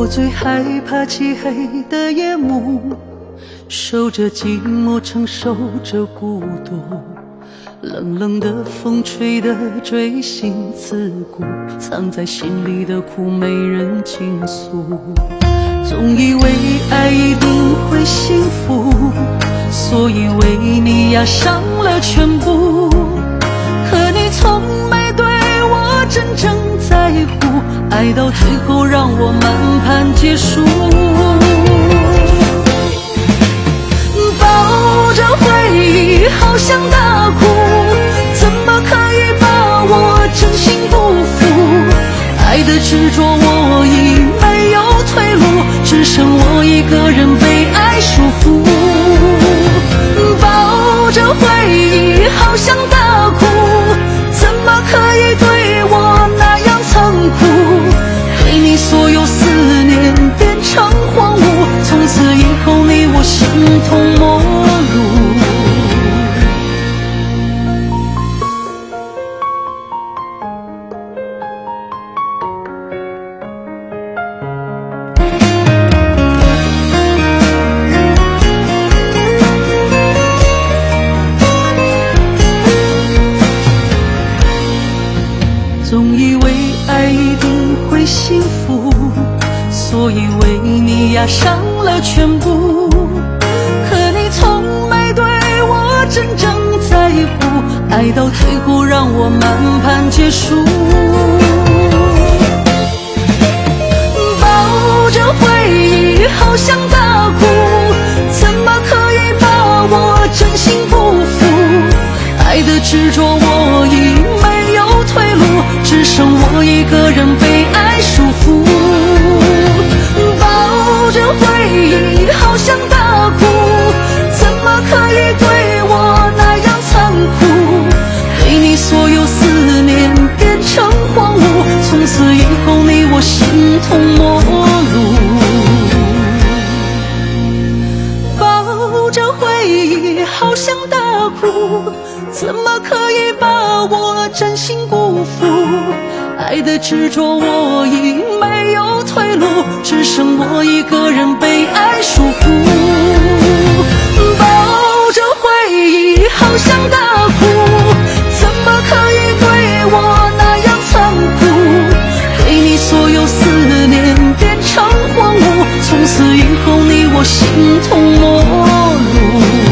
最害怕漆黑的夜幕，守着寂寞，承受着孤独，冷冷的风吹得锥心刺骨，藏在心里的苦没人倾诉。总以为爱一定会幸福，所以为你押上了全部，可你从没对我真正在乎，爱到最后让我满盘皆输。抱着回忆好想大哭，怎么可以把我真心不负？爱的执着我已没有退路，只剩我一个人被爱束缚。抱着回忆好想大哭，怎么可以对我那样残酷？给你所有思念变成荒芜，从此以后你我形同陌路。总以为爱一定会幸福，所以为你押上了全部，可你从没对我真正在乎，爱到最后让我满盘皆输。抱着回忆好想大哭，怎么可以把我真心不负？爱的执着我已没有退路，只剩我一个人被爱束缚。抱着回忆好想大哭，怎么可以对我那样残酷？给你所有思念变成荒芜，从此以后你我形同陌路。抱着回忆好想大哭，怎么可以把我真心辜负？爱的执着我已没有退路，只剩我一个人被爱束缚。抱着回忆好想大哭，怎么可以对我那样残酷？给你所有思念变成荒芜，从此以后你我形同陌路。